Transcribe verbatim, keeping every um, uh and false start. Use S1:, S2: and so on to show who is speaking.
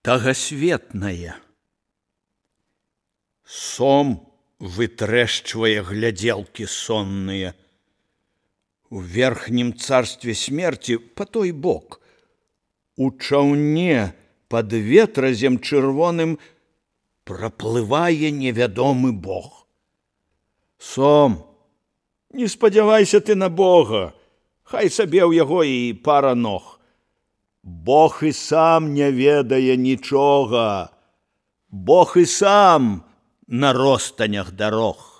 S1: тагасветнае. Сом вытрэшчвае глядзелкі сонныя. У верхнім царстве смерці па той бок, у чаўне пад ветразем чырвоным праплывае невядомы бог. Сом, не спадзявайся ты на бога, хай сабе ў яго і пара ног. Бог і сам не ведае нічога, Бог і сам на ростанях дарог.